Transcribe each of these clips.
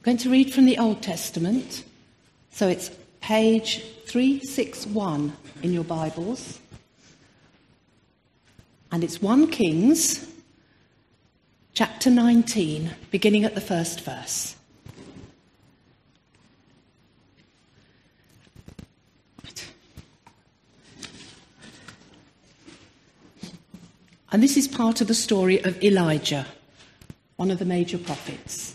going to read from the Old Testament. So it's page 361 in your Bibles. And it's 1 Kings, chapter 19, beginning at the first verse. And this is part of the story of Elijah, one of the major prophets.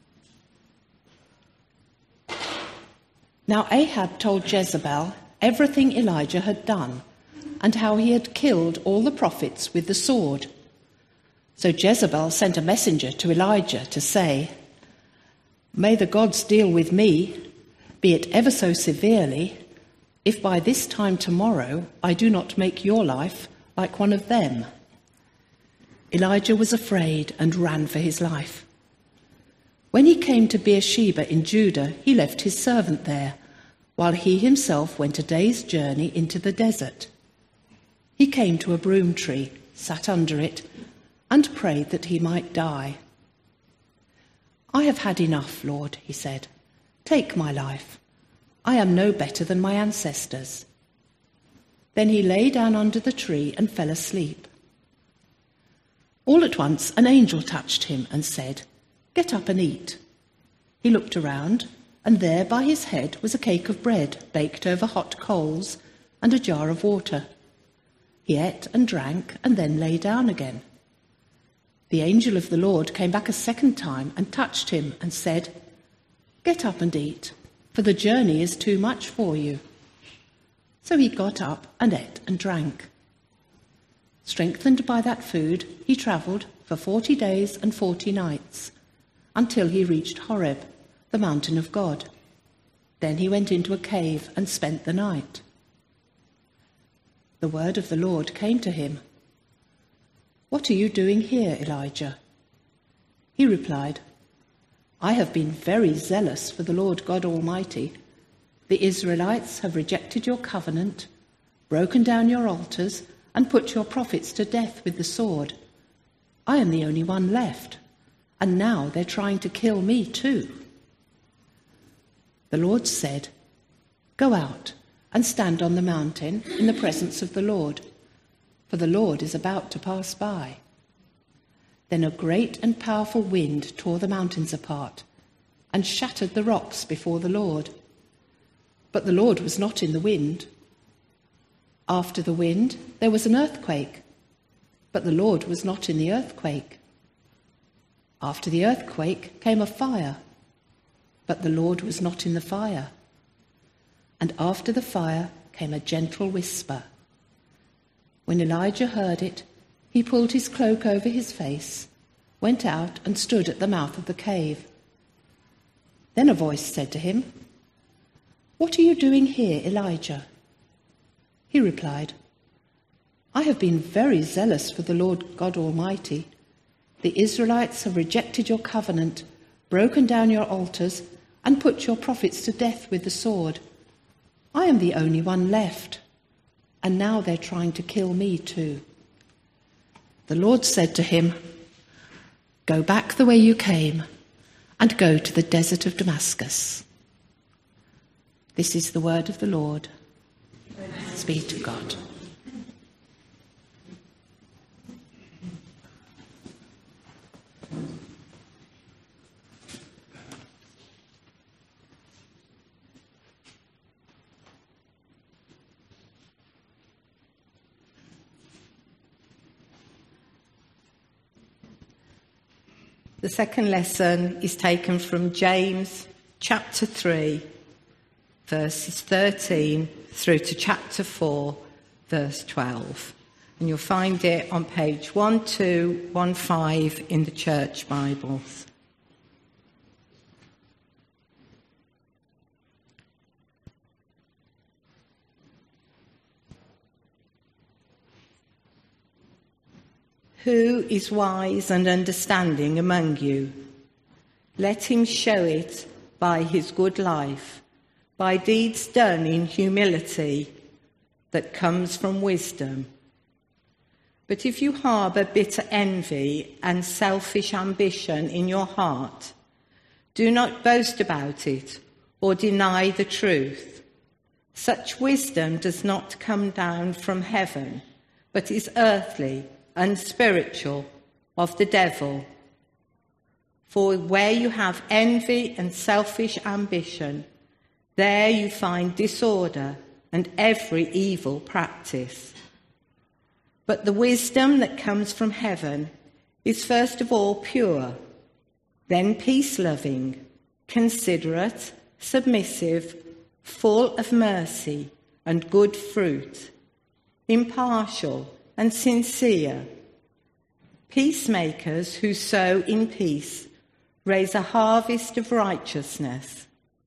Now Ahab told Jezebel everything Elijah had done and how he had killed all the prophets with the sword. So Jezebel sent a messenger to Elijah to say, "May the gods deal with me, be it ever so severely, if by this time tomorrow I do not make your life like one of them." Elijah was afraid and ran for his life. When he came to Beersheba in Judah, he left his servant there, while he himself went a day's journey into the desert. He came to a broom tree, sat under it, and prayed that he might die. "I have had enough, Lord," he said. "Take my life. I am no better than my ancestors." Then he lay down under the tree and fell asleep. All at once an angel touched him and said, "Get up and eat." He looked around, and there by his head was a cake of bread baked over hot coals and a jar of water. He ate and drank and then lay down again. The angel of the Lord came back a second time and touched him and said, "Get up and eat, for the journey is too much for you." So he got up and ate and drank. Strengthened by that food, he travelled for 40 days and 40 nights, until he reached Horeb, the mountain of God. Then he went into a cave and spent the night. The word of the Lord came to him. "What are you doing here, Elijah?" He replied, "I have been very zealous for the Lord God Almighty. The Israelites have rejected your covenant, broken down your altars, and put your prophets to death with the sword. I am the only one left, and now they're trying to kill me too." The Lord said, "Go out and stand on the mountain in the presence of the Lord, for the Lord is about to pass by." Then a great and powerful wind tore the mountains apart and shattered the rocks before the Lord. But the Lord was not in the wind. After the wind, there was an earthquake, but the Lord was not in the earthquake. After the earthquake came a fire, but the Lord was not in the fire. And after the fire came a gentle whisper. When Elijah heard it, he pulled his cloak over his face, went out and stood at the mouth of the cave. Then a voice said to him, "What are you doing here, Elijah?" He replied, "I have been very zealous for the Lord God Almighty. The Israelites have rejected your covenant, broken down your altars, and put your prophets to death with the sword. I am the only one left, and now they're trying to kill me too." The Lord said to him, "Go back the way you came, and go to the desert of Damascus." This is the word of the Lord. Thanks be to God. The second lesson is taken from James chapter 3, verses 13 through to chapter 4, verse 12. And you'll find it on page 1215 in the Church Bibles. Who is wise and understanding among you? Let him show it by his good life, by deeds done in humility that comes from wisdom. But if you harbour bitter envy and selfish ambition in your heart, Do not boast about it or deny the truth. Such wisdom does not come down from heaven, but is earthly, unspiritual, of the devil. For where you have envy and selfish ambition, there you find disorder and every evil practice. But the wisdom that comes from heaven is first of all pure, then peace-loving, considerate, submissive, full of mercy and good fruit, impartial and sincere. Peacemakers who sow in peace raise a harvest of righteousness.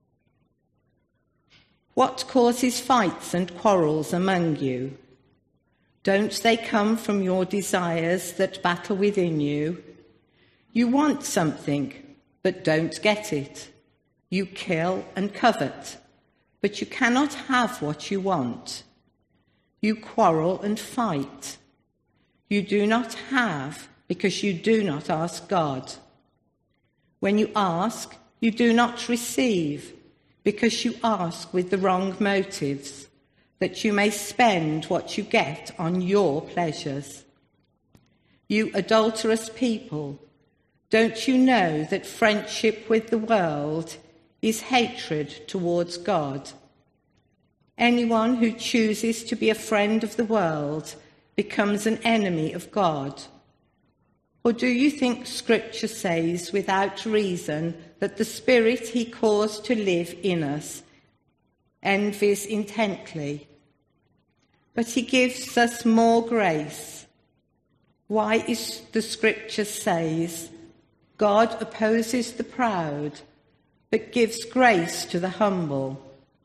What causes fights and quarrels among you? Don't they come from your desires that battle within you? You want something, but don't get it. You kill and covet, but you cannot have what you want. You quarrel and fight. You do not have because you do not ask God. When you ask, you do not receive because you ask with the wrong motives, that you may spend what you get on your pleasures. You adulterous people, don't you know that friendship with the world is hatred towards God? Anyone who chooses to be a friend of the world becomes an enemy of God. Or do you think Scripture says without reason that the Spirit he caused to live in us envies intently? But he gives us more grace. Why is the Scripture says, God opposes the proud, but gives grace to the humble.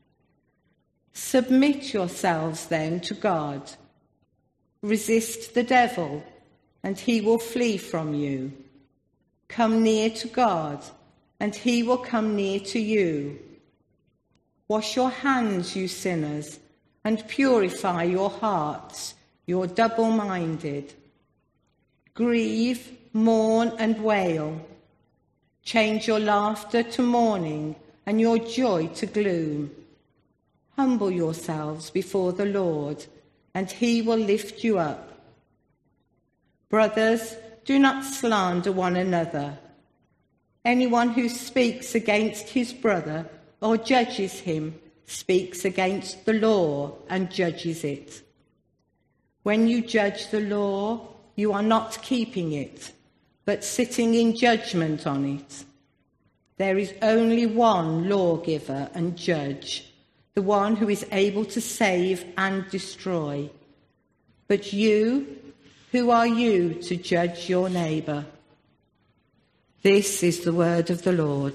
Submit yourselves then to God. Resist the devil, and he will flee from you. Come near to God, and he will come near to you. Wash your hands, you sinners, and purify your hearts, you double-minded. Grieve, mourn, and wail. Change your laughter to mourning, and your joy to gloom. Humble yourselves before the Lord, and he will lift you up. Brothers, do not slander one another. Anyone who speaks against his brother or judges him speaks against the law and judges it. When you judge the law, you are not keeping it, but sitting in judgment on it. There is only one lawgiver and judge, the one who is able to save and destroy. But you, who are you to judge your neighbour? This is the word of the Lord.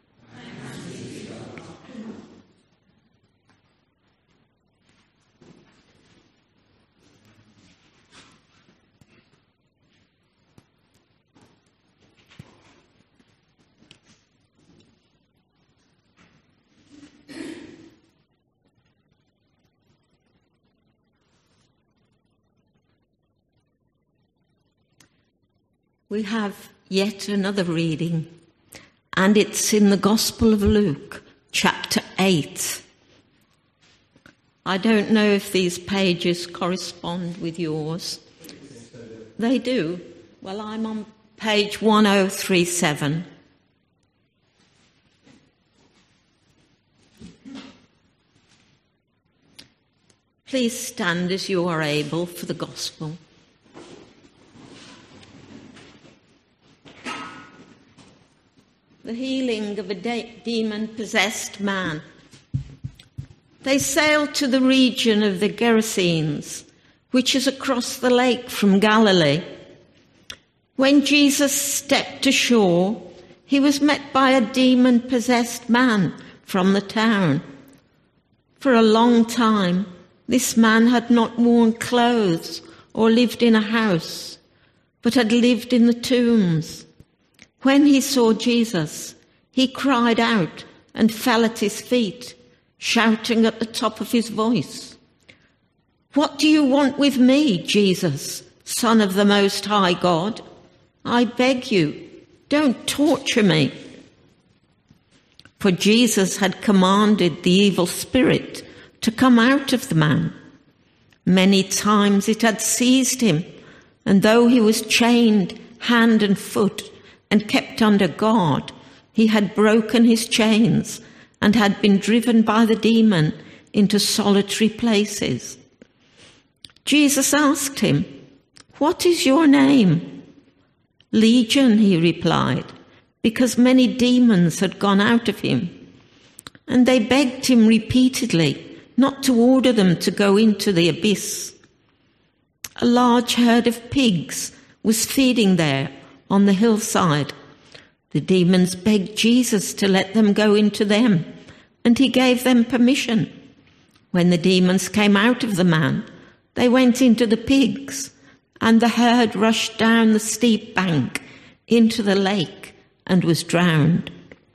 We have yet another reading, and it's in the Gospel of Luke, chapter 8. I don't know if these pages correspond with yours. They do. Well, I'm on page 1037. Please stand as you are able for the Gospel. The healing of a demon-possessed man. They sailed to the region of the Gerasenes, which is across the lake from Galilee. When Jesus stepped ashore, he was met by a demon-possessed man from the town. For a long time, this man had not worn clothes or lived in a house, but had lived in the tombs. When he saw Jesus, he cried out and fell at his feet, shouting at the top of his voice, "What do you want with me, Jesus, Son of the Most High God? I beg you, don't torture me." for Jesus had commanded the evil spirit to come out of the man. Many times it had seized him, and though he was chained hand and foot and kept under guard, he had broken his chains and had been driven by the demon into solitary places. Jesus asked him, "What is your name?" "Legion," he replied, because many demons had gone out of him. And they begged him repeatedly not to order them to go into the abyss. A large herd of pigs was feeding there on the hillside. The demons begged Jesus to let them go into them, and he gave them permission. When the demons came out of the man, they went into the pigs, and the herd rushed down the steep bank into the lake and was drowned.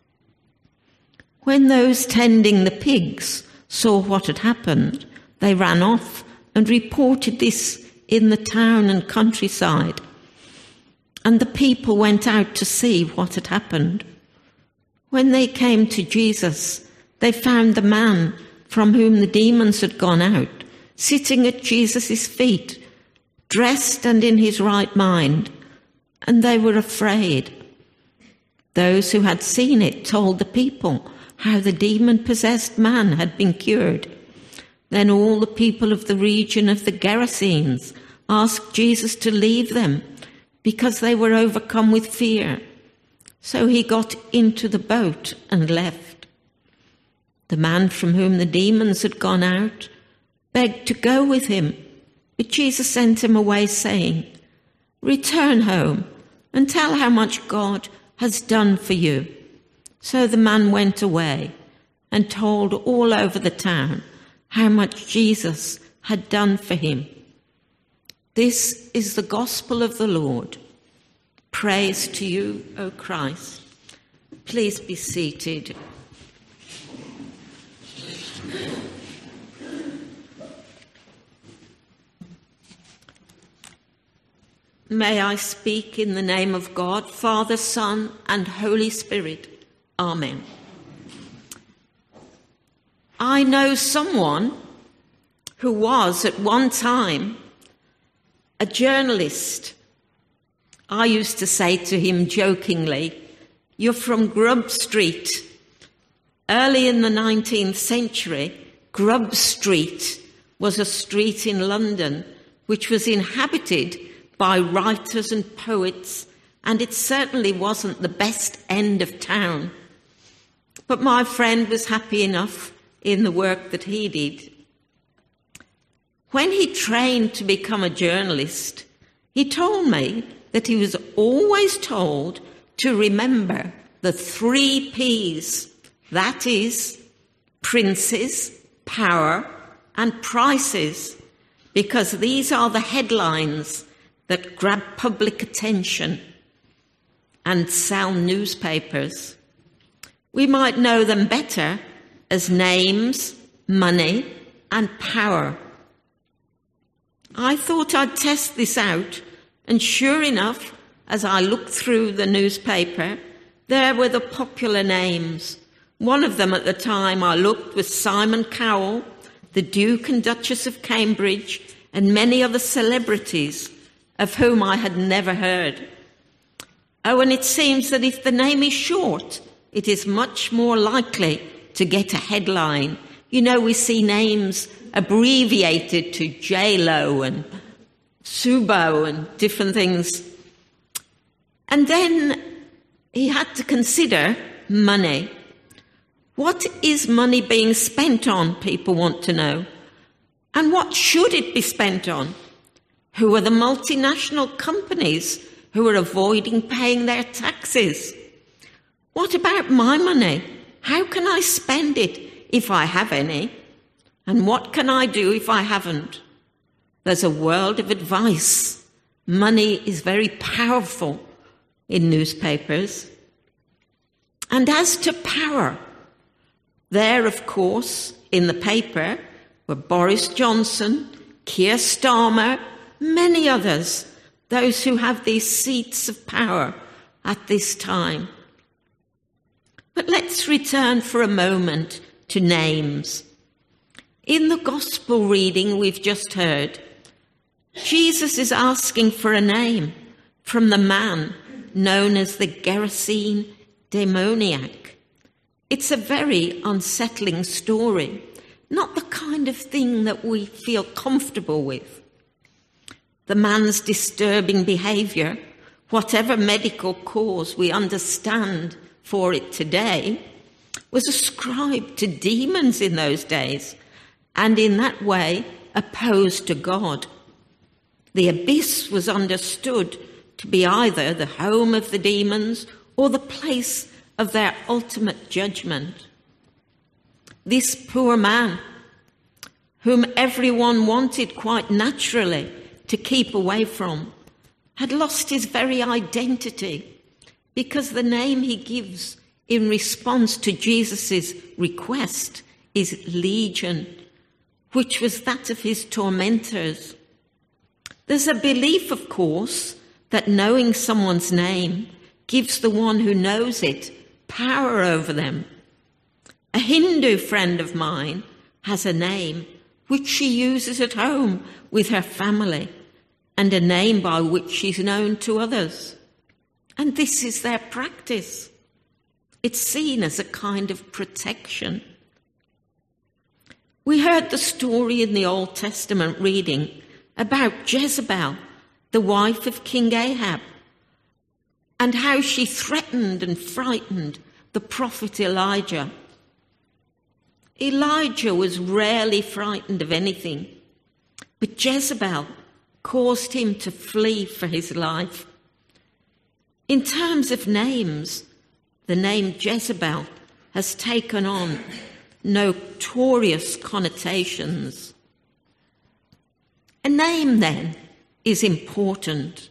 When those tending the pigs saw what had happened, they ran off and reported this in the town and countryside. And the people went out to see what had happened. When they came to Jesus, they found the man from whom the demons had gone out, sitting at Jesus' feet, dressed and in his right mind, and they were afraid. Those who had seen it told the people how the demon-possessed man had been cured. Then all the people of the region of the Gerasenes asked Jesus to leave them because they were overcome with fear. So he got into the boat and left. The man from whom the demons had gone out begged to go with him, but Jesus sent him away, saying, "Return home and tell how much God has done for you." So the man went away and told all over the town how much Jesus had done for him. This is the gospel of the Lord. Praise to you, O Christ. Please be seated. May I speak in the name of God, Father, Son, and Holy Spirit. Amen. I know someone who was at one time a journalist. I used to say to him jokingly, "You're from Grub Street." Early in the 19th century, Grub Street was a street in London which was inhabited by writers and poets, and it certainly wasn't the best end of town. But my friend was happy enough in the work that he did. When he trained to become a journalist, he told me that he was always told to remember the 3 P's, that is, princes, power, and prices, because these are the headlines that grab public attention and sell newspapers. We might know them better as names, money, and power. I thought I'd test this out, and sure enough, as I looked through the newspaper, there were the popular names. One of them at the time I looked was Simon Cowell, the Duke and Duchess of Cambridge, and many other celebrities of whom I had never heard. Oh, and it seems that if the name is short, it is much more likely to get a headline. You know, we see names abbreviated to J-Lo and Subo and different things. And then he had to consider money. What is money being spent on, people want to know. And what should it be spent on? Who are the multinational companies who are avoiding paying their taxes? What about my money? How can I spend it if I have any? And what can I do if I haven't? There's a world of advice. Money is very powerful in newspapers. And as to power, there, of course, in the paper were Boris Johnson, Keir Starmer, many others, those who have these seats of power at this time. But let's return for a moment to names. In the gospel reading we've just heard, Jesus is asking for a name from the man known as the Gerasene demoniac. It's a very unsettling story, not the kind of thing that we feel comfortable with. The man's disturbing behaviour, whatever medical cause we understand for it today, was ascribed to demons in those days, and in that way opposed to God. The abyss was understood to be either the home of the demons or the place of their ultimate judgment. This poor man, whom everyone wanted quite naturally to keep away from, had lost his very identity, because the name he gives in response to Jesus' request is Legion, which was that of his tormentors. There's a belief, of course, that knowing someone's name gives the one who knows it power over them. A Hindu friend of mine has a name which she uses at home with her family, and a name by which she's known to others. And this is their practice. It's seen as a kind of protection. We heard the story in the Old Testament reading about Jezebel, the wife of King Ahab, and how she threatened and frightened the prophet Elijah. Elijah was rarely frightened of anything, but Jezebel caused him to flee for his life. In terms of names, the name Jezebel has taken on notorious connotations. A name, then, is important.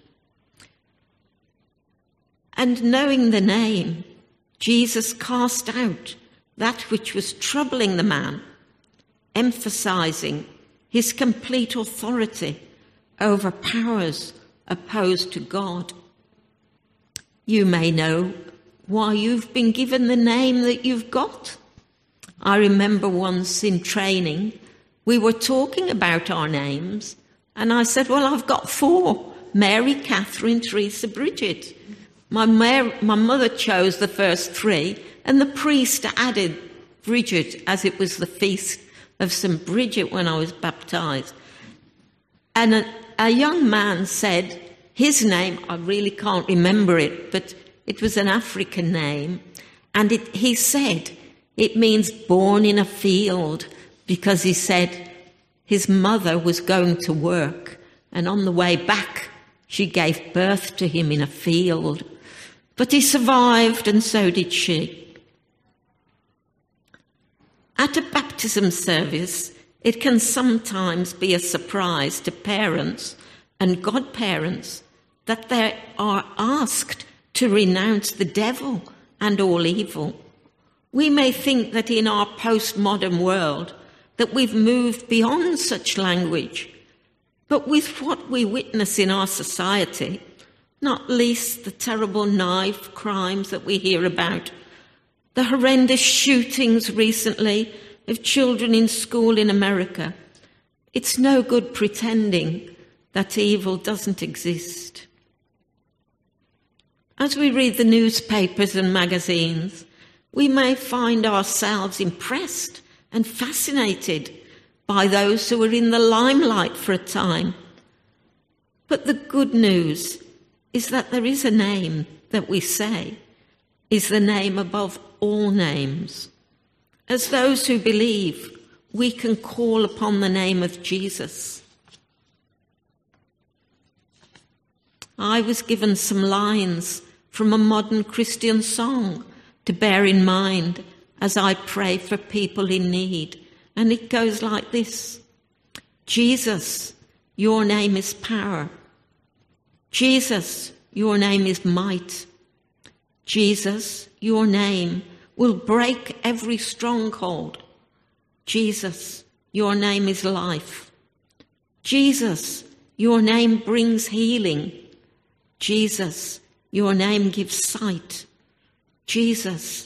And knowing the name, Jesus cast out that which was troubling the man, emphasizing his complete authority over powers opposed to God. You may know why you've been given the name that you've got. I remember once in training, we were talking about our names, and I said, well, I've got 4, Mary, Catherine, Teresa, Bridget. My mother chose the first 3, and the priest added Bridget, as it was the feast of St. Bridget when I was baptised. And a young man said, his name, I really can't remember it, but it was an African name, and he said it means born in a field, because he said his mother was going to work, and on the way back she gave birth to him in a field. But he survived, and so did she. At a baptism service, it can sometimes be a surprise to parents and godparents that they are asked to renounce the devil and all evil. We may think that in our postmodern world that we've moved beyond such language, but with what we witness in our society, not least the terrible knife crimes that we hear about, the horrendous shootings recently of children in school in America, it's no good pretending that evil doesn't exist. As we read the newspapers and magazines, we may find ourselves impressed and fascinated by those who are in the limelight for a time. But the good news is that there is a name that we say is the name above all names. As those who believe, we can call upon the name of Jesus. I was given some lines from a modern Christian song to bear in mind as I pray for people in need. And it goes like this. Jesus, your name is power. Jesus, your name is might. Jesus, your name will break every stronghold. Jesus, your name is life. Jesus, your name brings healing. Jesus, your name gives sight. Jesus,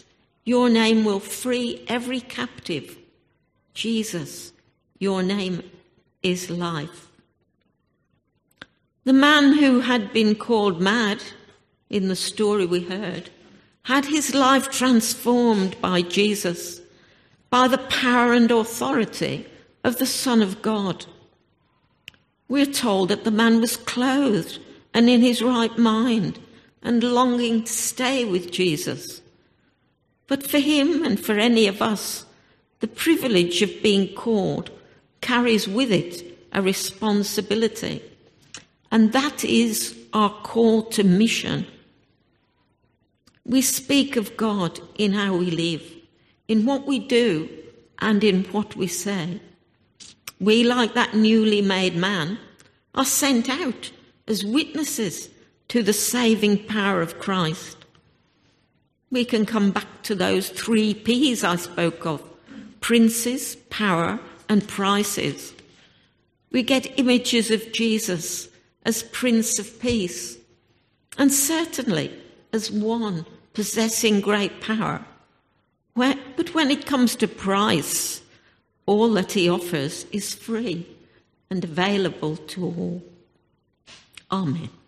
Your name will free every captive. Jesus, your name is life. The man who had been called mad in the story we heard had his life transformed by Jesus, by the power and authority of the Son of God. We're told that the man was clothed and in his right mind and longing to stay with Jesus. But for him and for any of us, the privilege of being called carries with it a responsibility. And that is our call to mission. We speak of God in how we live, in what we do, and in what we say. We, like that newly made man, are sent out as witnesses to the saving power of Christ. We can come back to those 3 P's I spoke of: princes, power, and prices. We get images of Jesus as Prince of Peace, and certainly as one possessing great power. But when it comes to price, all that he offers is free and available to all. Amen.